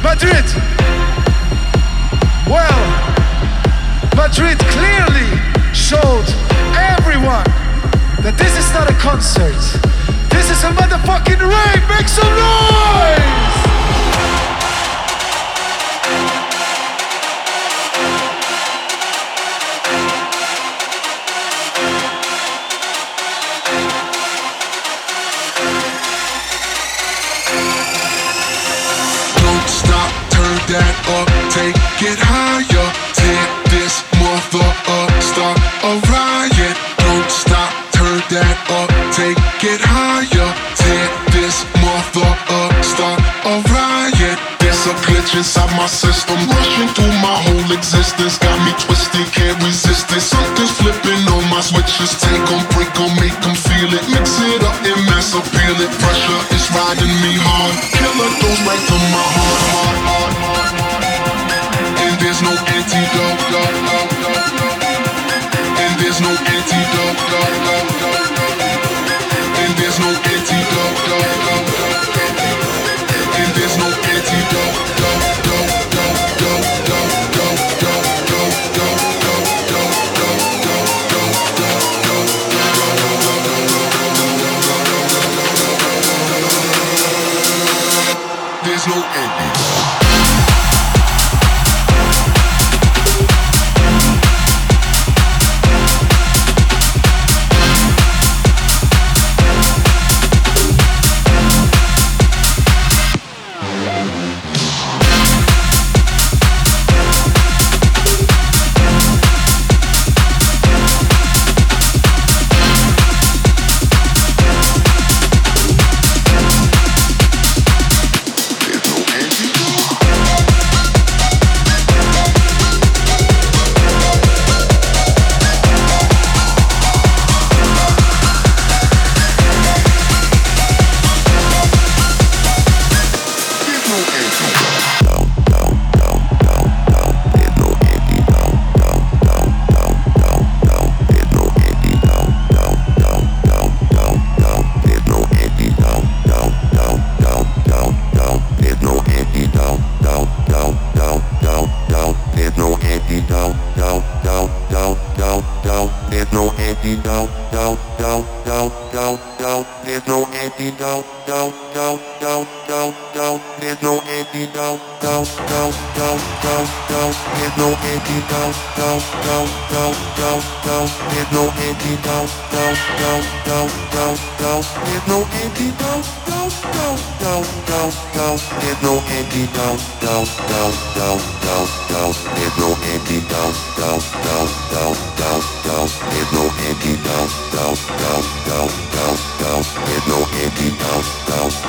Madrid. Well, Madrid clearly showed everyone that this is not a concert. This is a motherfucking rave. Make some noise! Don't stop, turn that up, take it higher. Tear this mother up, start a riot. Don't stop, turn that up, take it higher. Tear this mother up, start a riot. There's a glitch inside my system, rushing through my whole existence. Got me twisted, can't resist it. Something's flipping on my switches. Take 'em, break 'em, make 'em feel it. Mix it up and mass appeal it. Pressure is riding me hard. Killer goes right to my heart. And there's no antidote. And there's no antidote. And there's no antidote. And there's no antidote. There's no antidote. There's no antidote.